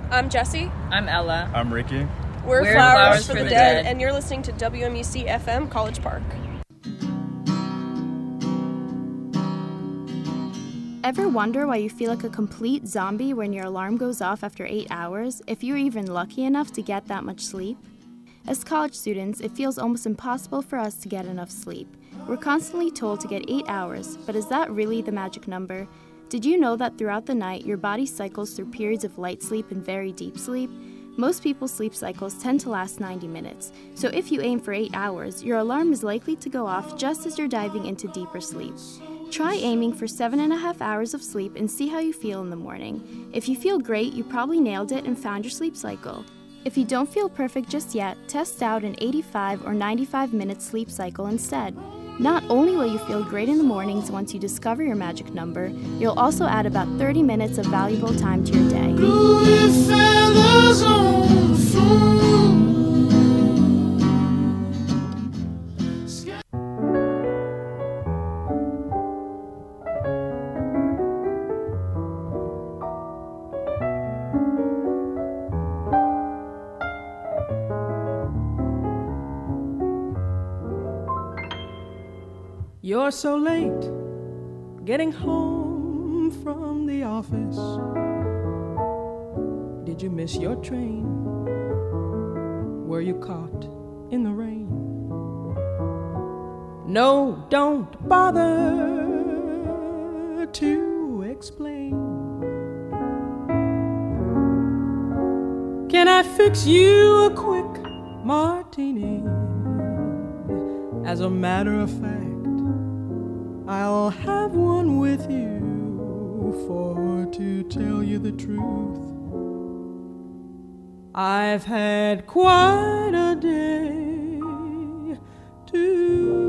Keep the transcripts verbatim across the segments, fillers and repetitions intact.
I'm Jesse. I'm Ella. I'm Ricky. We're, We're Flowers, Flowers for, for the, the Dead, Dead. and you're listening to W M U C F M College Park. Ever wonder why you feel like a complete zombie when your alarm goes off after eight hours, if you're even lucky enough to get that much sleep? As college students, it feels almost impossible for us to get enough sleep. We're constantly told to get eight hours, but is that really the magic number? Did you know that throughout the night, your body cycles through periods of light sleep and very deep sleep? Most people's sleep cycles tend to last ninety minutes, so if you aim for eight hours, your alarm is likely to go off just as you're diving into deeper sleep. Try aiming for seven and a half hours of sleep and see how you feel in the morning. If you feel great, you probably nailed it and found your sleep cycle. If you don't feel perfect just yet, test out an eighty-five or ninety-five minute sleep cycle instead. Not only will you feel great in the mornings once you discover your magic number, you'll also add about thirty minutes of valuable time to your day. Blue feathers on the floor. You're so late getting home from the office. Did you miss your train? Were you caught in the rain? No, don't bother to explain. Can I fix you a quick martini? As a matter of fact, I'll have one with you, for to tell you the truth, I've had quite a day too.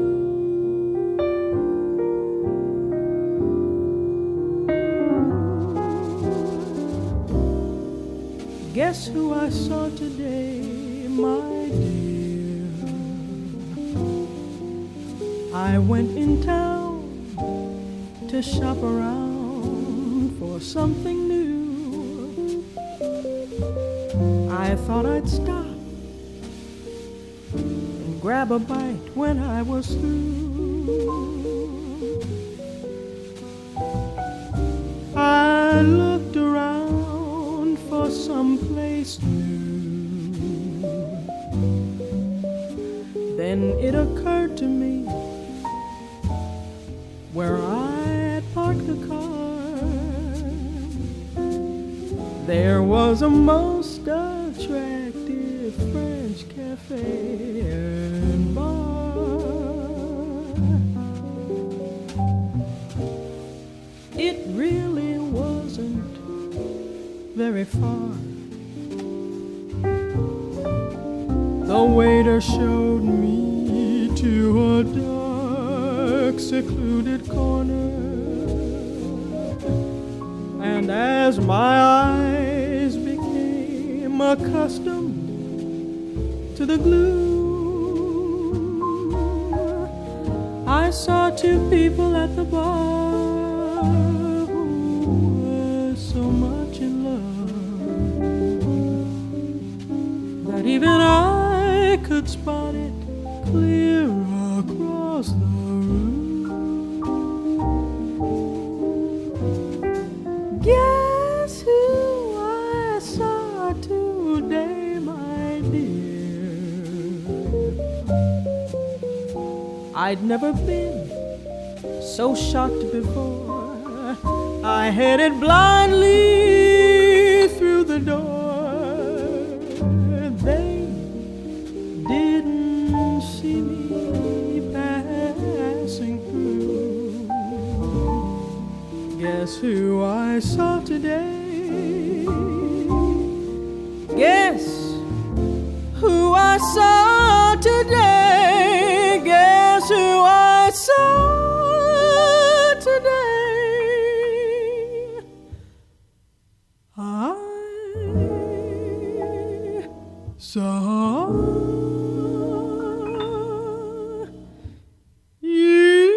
Guess who I saw today, my dear? I went in town to shop around for something new. I thought I'd stop and grab a bite when I was through. I looked around for some place new. Then it occurred to me, where I parked the car, there was a most attractive French cafe and bar. It really wasn't very far. The waiter showed me to a dark, secluded corner. And as my eyes became accustomed to the gloom, I saw two people at the bar who were so much in love that even I could spot it clear across the room. Guess who I saw today, my dear? I'd never been so shocked before. I headed blindly through the door. They didn't see me passing through. Guess who I saw today? Guess who I saw today? Guess who I saw today? I saw you.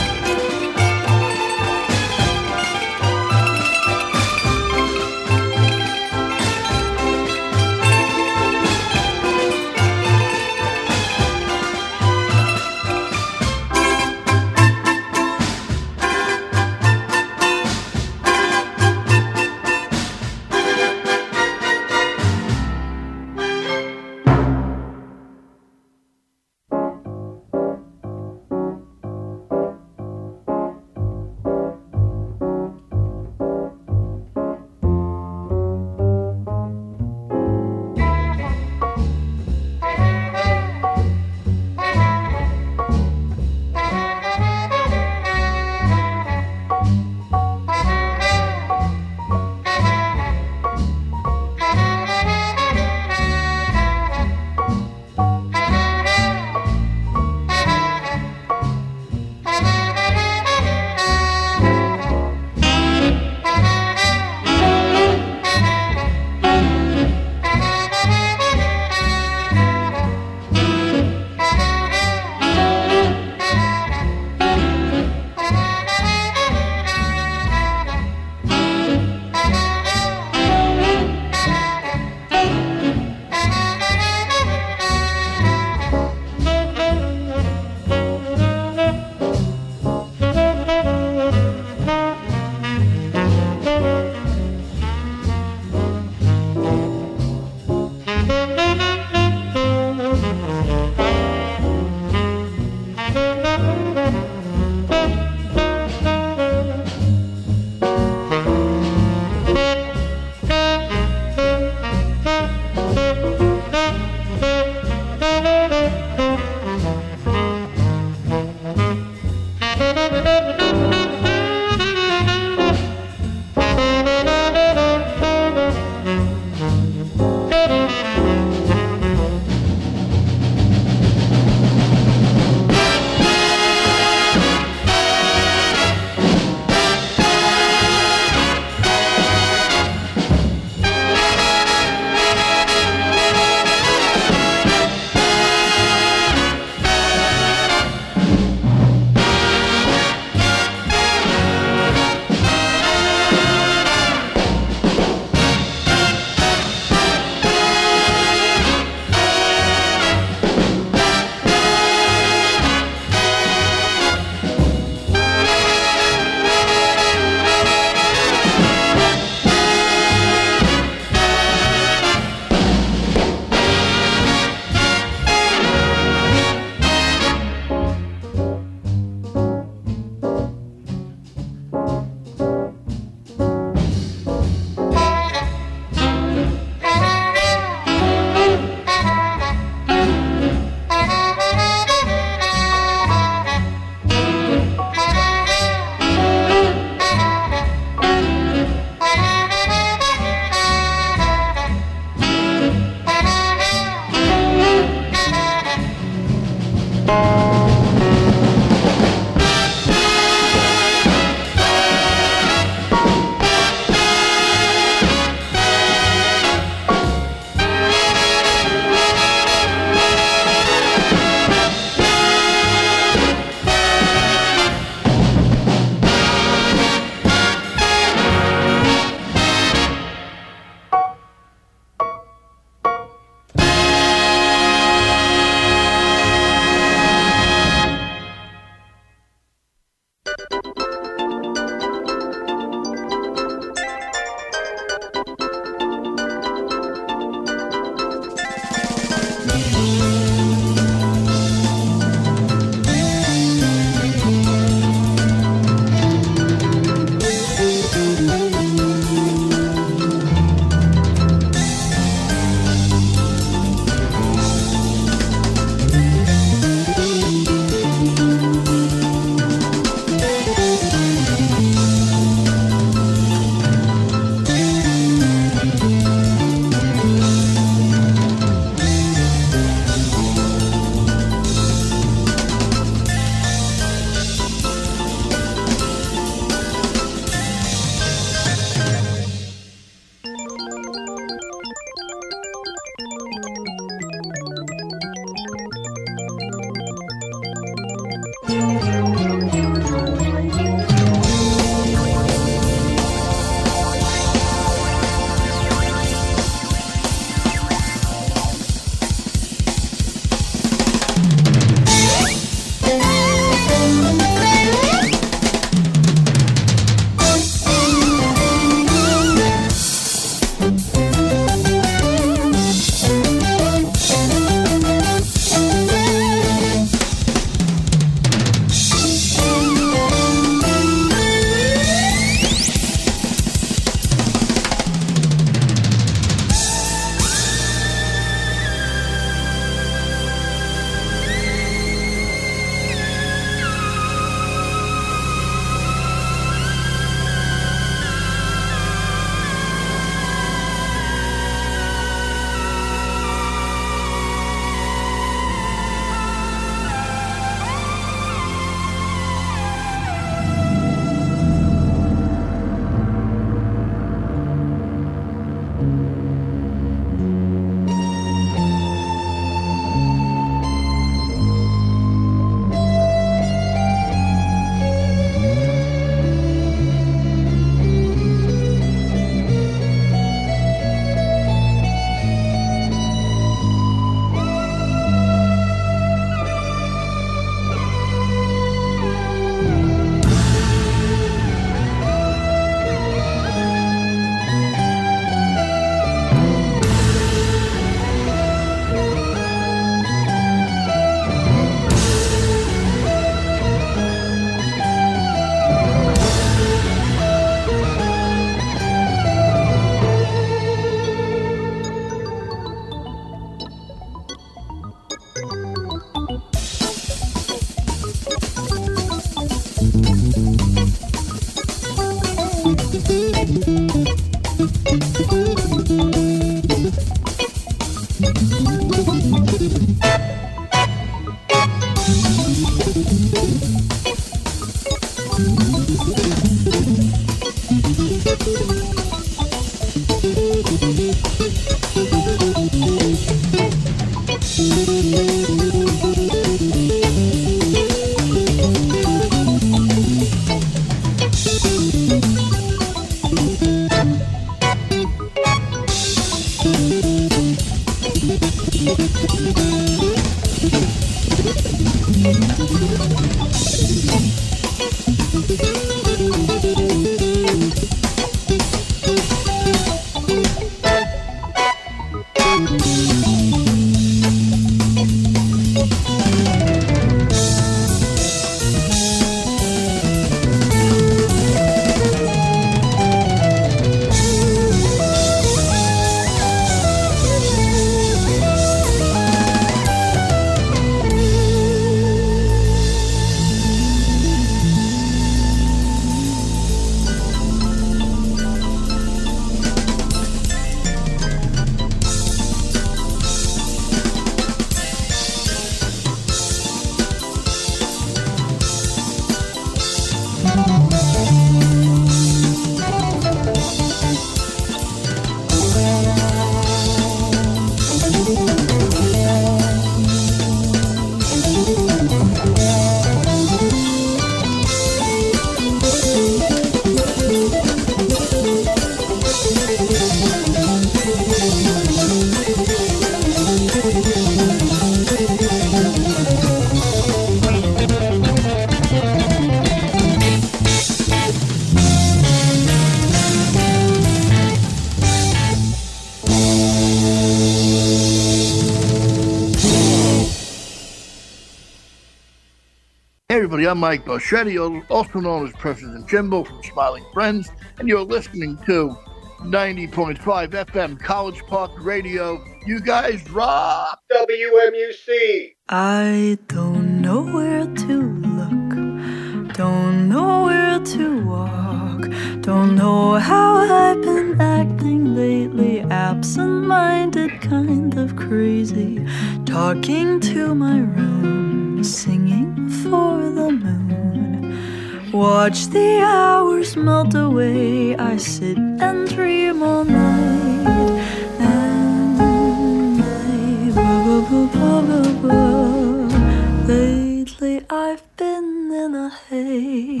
everybody, I'm Mike Boschetti, also known as President Jimbo from Smiling Friends, and you're listening to ninety point five F M College Park Radio. You guys rock! W M U C! I don't know where to look, don't know where to walk, don't know how I've been acting lately, absent-minded, kind of crazy, talking to my room, singing for the moon. Watch the hours melt away, I sit and dream all night, and I, ba, ba, ba, ba, ba. Lately I've been in a haze,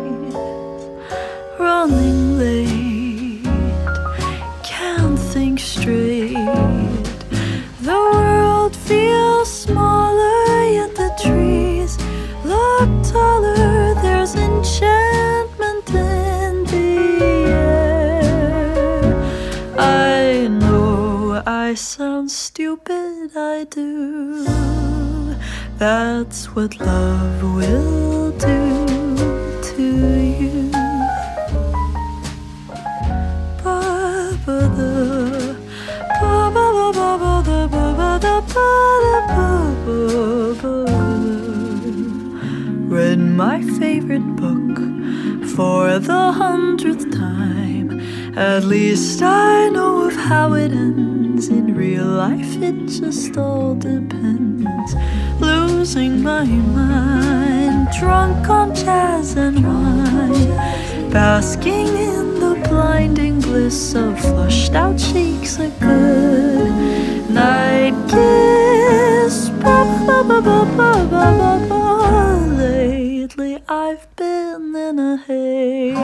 running late, can't think straight. The world feels smaller, yet the trees look taller. There's enchantment in the air. I know I sound stupid, I do. That's what love will do to you. Ba ba da, ba ba ba ba da ba ba da ba da ba ba ba. Read my favorite book for the hundredth time. At least I know of how it ends. In real life it just all depends. Losing my mind, drunk on jazz and wine, basking in the blinding bliss of flushed out cheeks, a good night kiss. Ba ba ba ba ba ba ba ba. Lately I've been in a haze,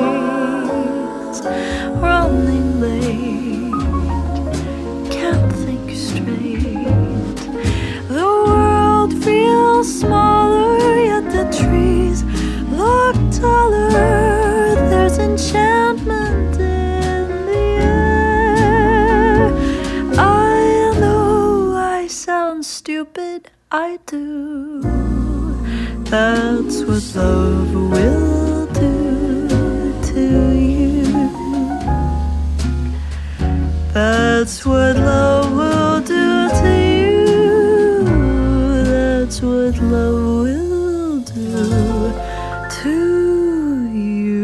running late, can't think straight. The world feels smaller, yet the trees look taller. There's enchantment in the air. I know I sound stupid, I do. That's what love will do to you. That's what love will do to you. That's what love will do to you.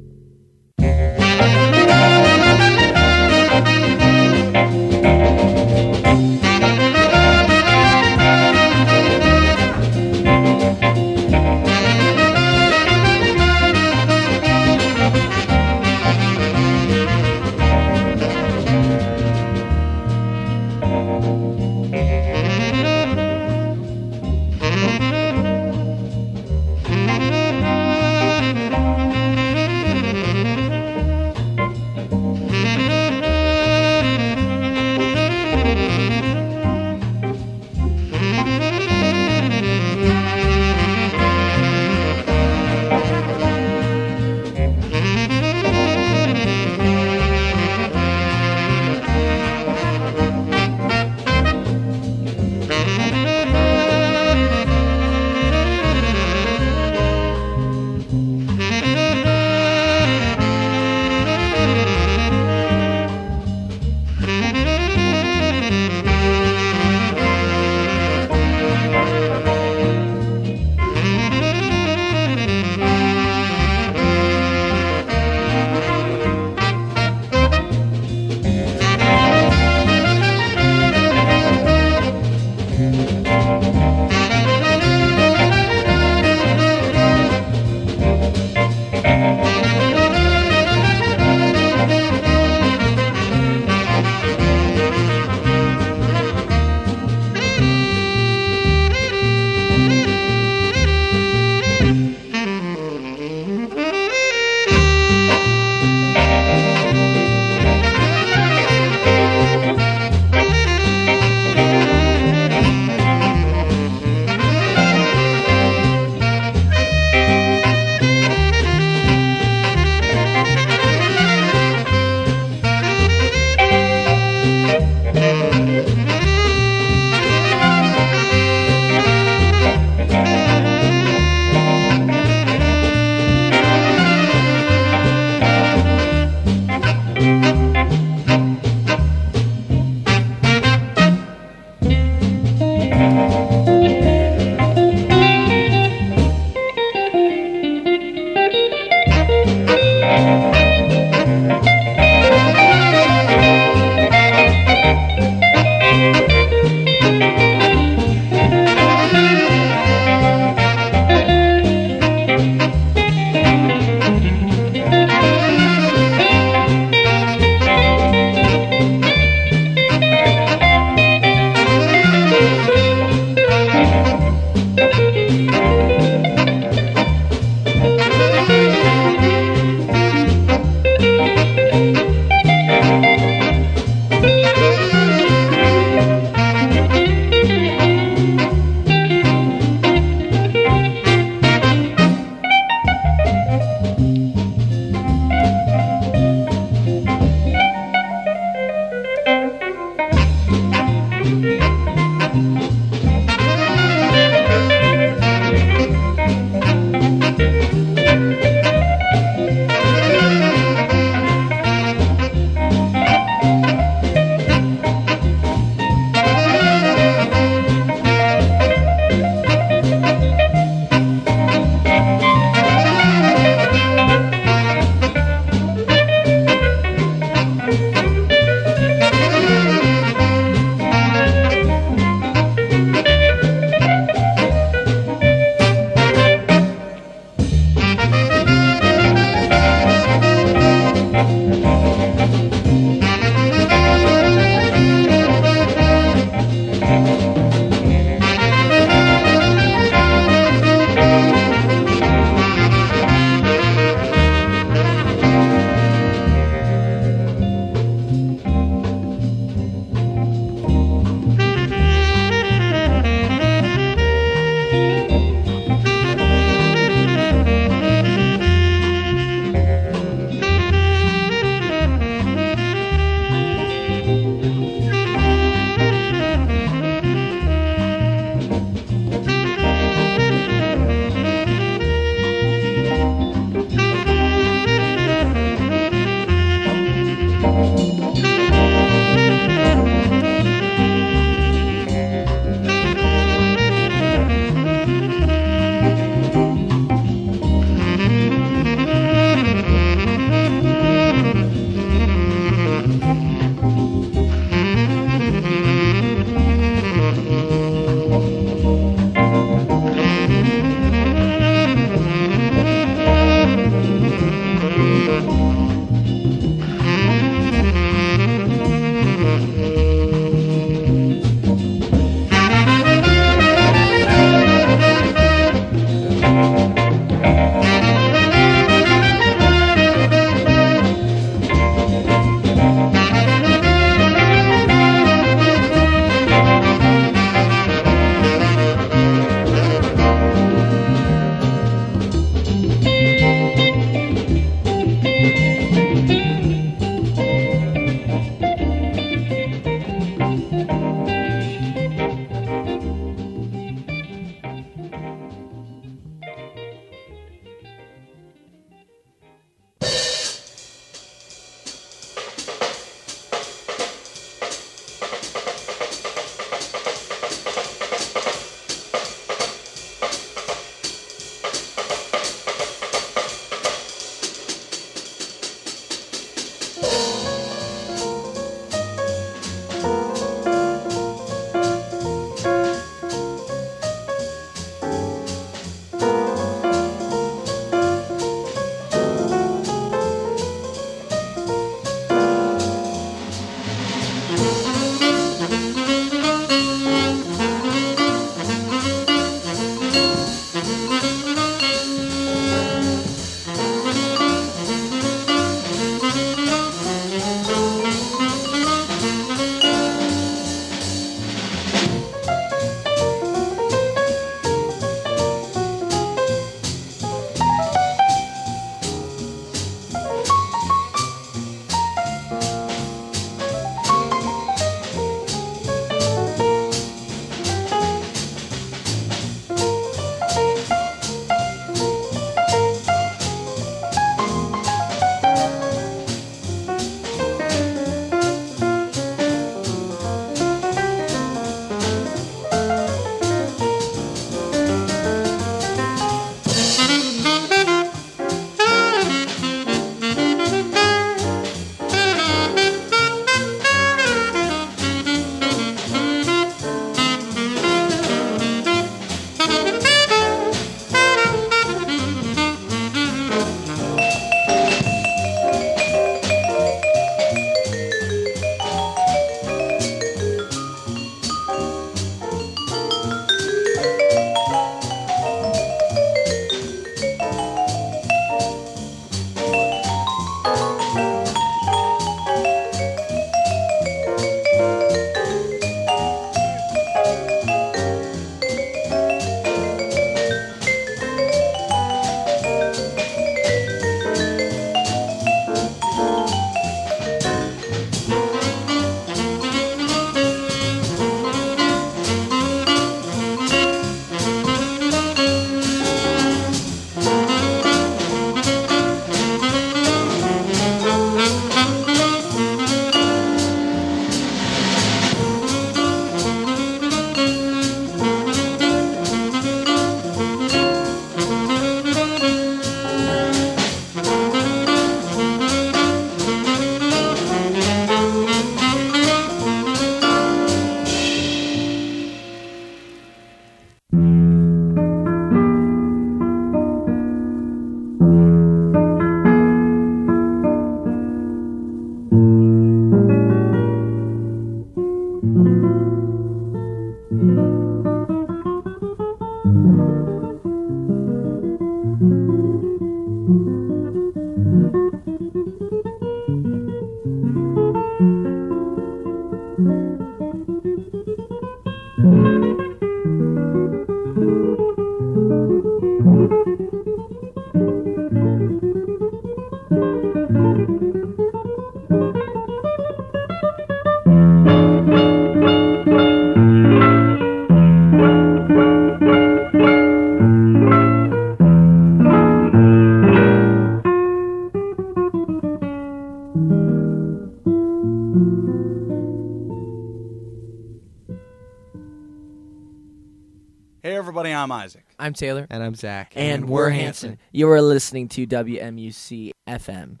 Hey everybody, I'm Isaac. I'm Taylor. And I'm Zach. And, and we're Hanson. Hanson. You are listening to W M U C F M.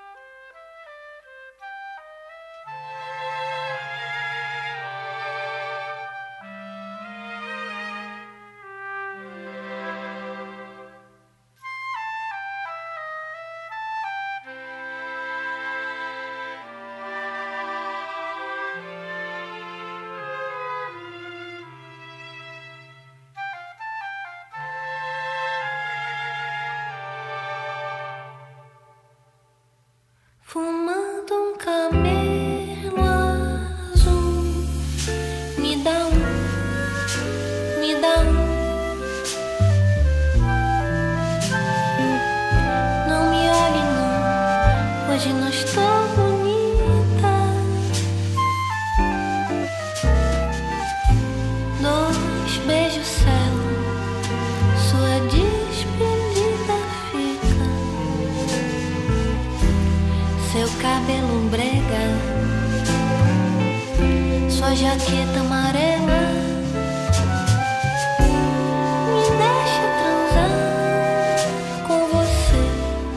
Fumando um camelo azul, me dá um, me dá um. Não me olhe não, hoje não estou bonita. Dois beijos selam sua despedida fica. Seu cabelo brega, sua jaqueta amarela, me deixa transar com você.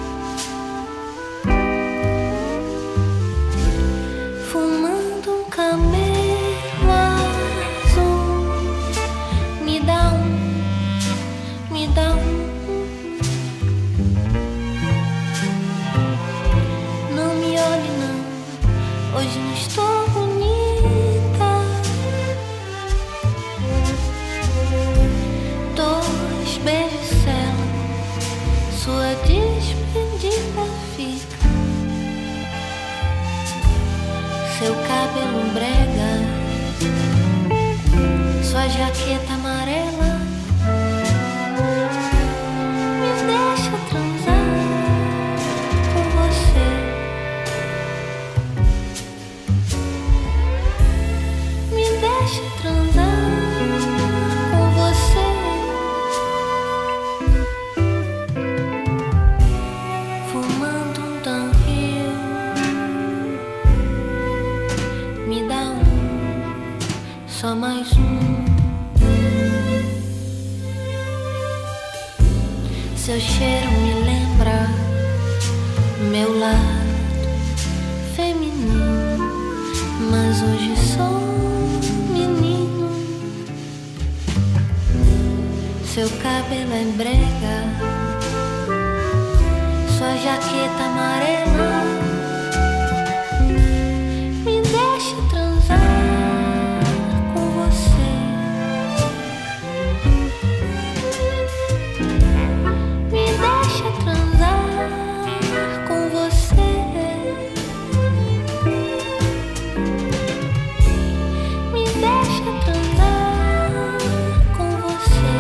Fumando um camelo azul, me dá um, me dá um. Hoje não estou bonita. jaqueta amarela. Me deixa transar com você. Me deixa transar com você. Fumando um downhill. Me dá um, só mais um. Seu cheiro me lembra meu lado feminino, mas hoje sou menino. Seu cabelo é brega, sua jaqueta amarela. Me deixa transar com você. Me deixa transar com você. Me deixa transar com você.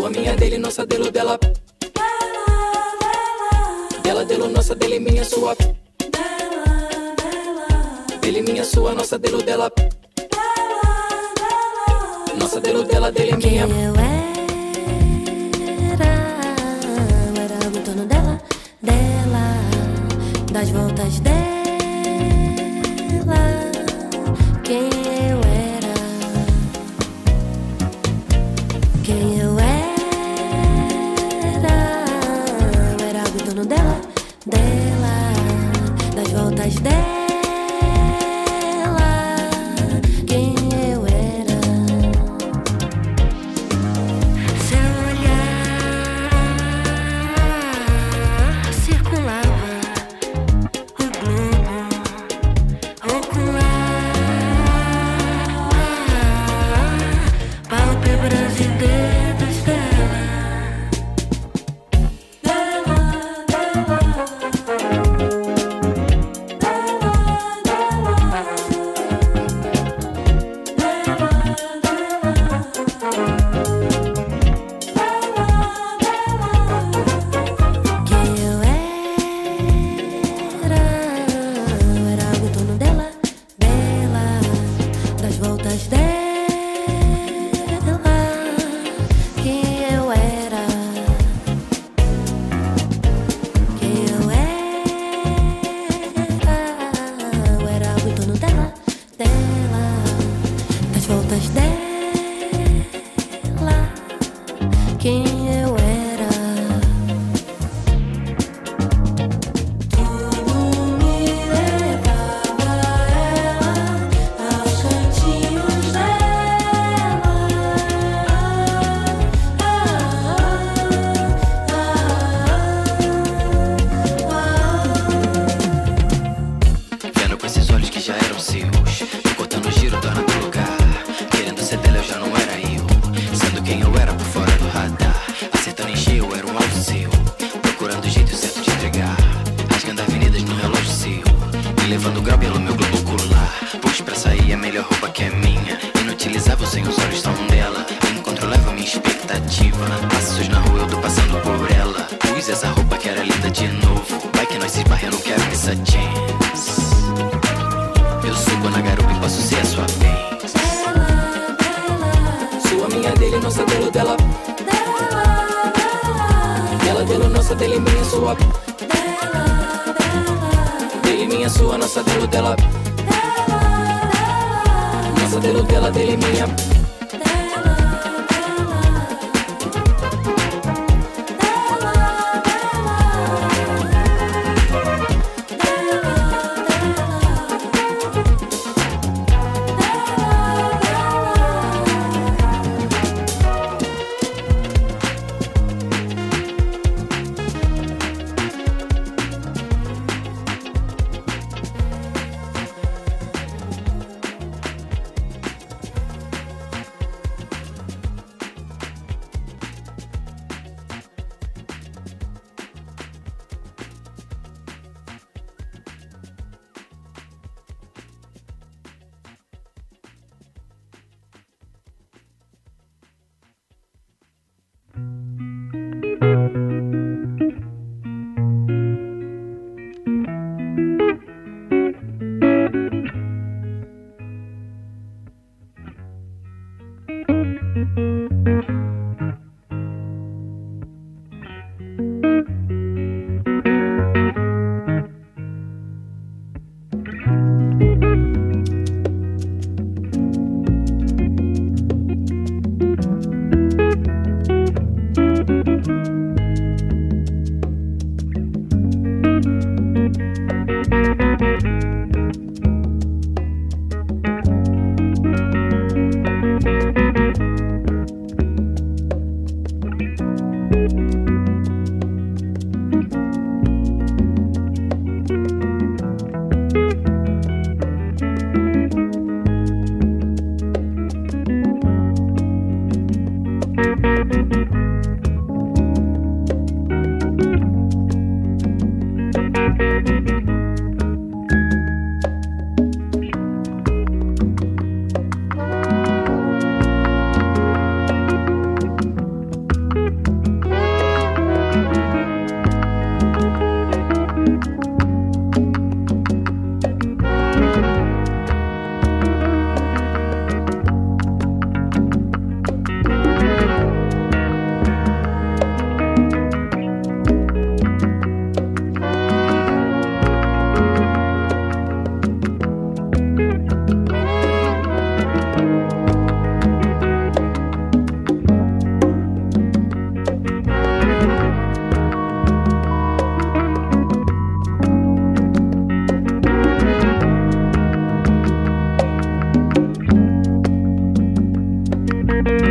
Sua, minha, dele, nossa, dele, dela. Dela, dele, nossa, dele, minha, sua. Dele, minha, sua, nossa, dele, dela. Nossa, dele, dela, dele, minha. Quem eu era, eu era algo em torno dela, dela, das voltas dela. Quem eu era, quem eu era, eu era algo em torno dela, dela, das voltas dela. Quem eu era, seu olhar circulava o globo ocular, pálpebras e dedos dela. Quem eu era, eu era algo em torno dela, dela, das voltas dela. Quem eu era, quem eu era, eu era algo em torno dela, dela, das voltas dela. Quem eu era, tudo me levava a ela, aos cantinhos dela. Vendo com esses olhos que já eram seus, me cortando o giro, torna do lugar. Querendo ser dela, eu já não era eu. Sendo quem eu era por fora do radar. Acertando em cheio, eu era um alvo seu. Procurando o jeito certo de entregar. Rasgando avenidas no relógio seu. Me levando grau pelo meu globo ocular. Pois pra sair a melhor roupa que é minha. Inutilizável sem os olhos tão dela. Incontrolável minha expectativa. Passos na rua, eu tô passando por ela. Pus essa roupa que era linda de novo. Vai que nós se esbarra, eu não quero essa chance. Eu subo na garupa e posso ser a sua vez. Sua, minha, dele, nossa, dele, dela. Dela, dele, nossa, dele, minha, sua. Dele, minha, sua, nossa, dele, dela. Nossa, dele, dela, dele, minha.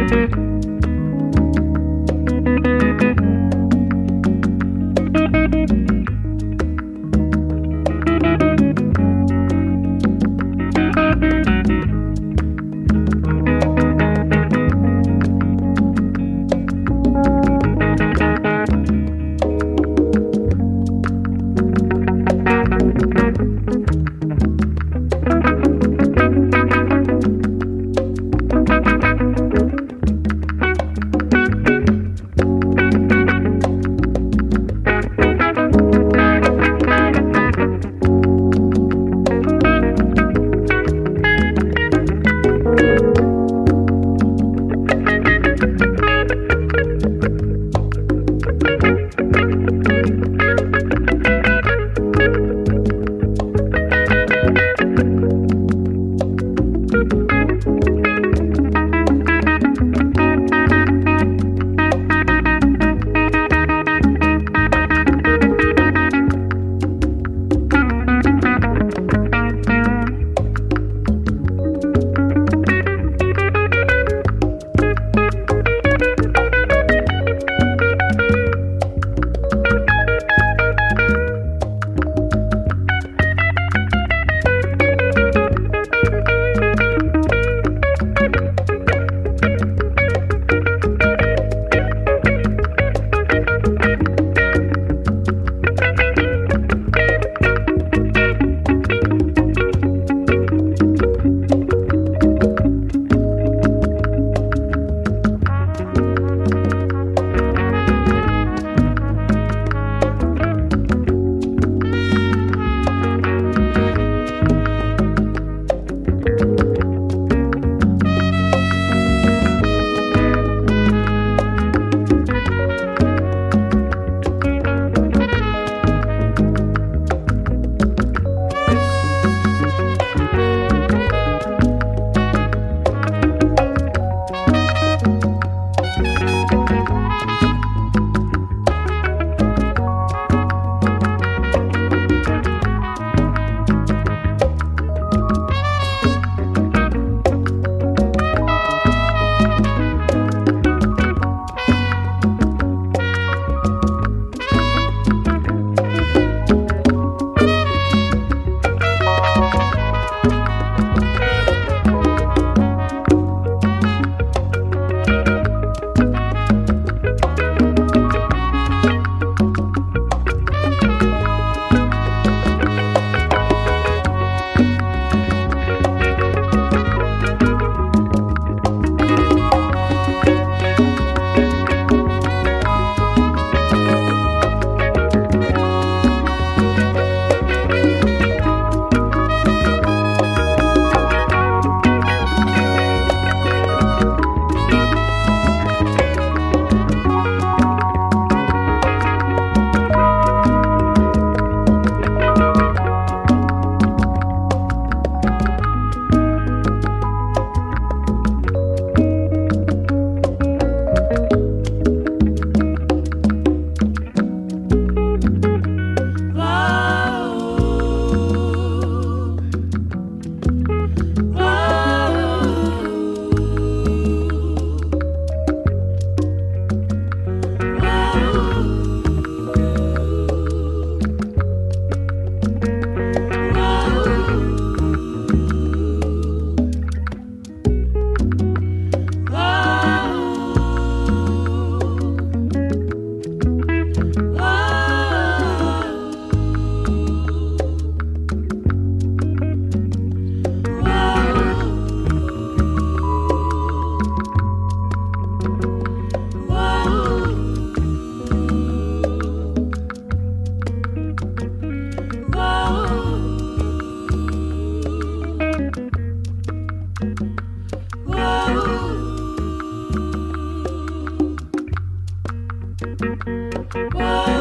Whoa.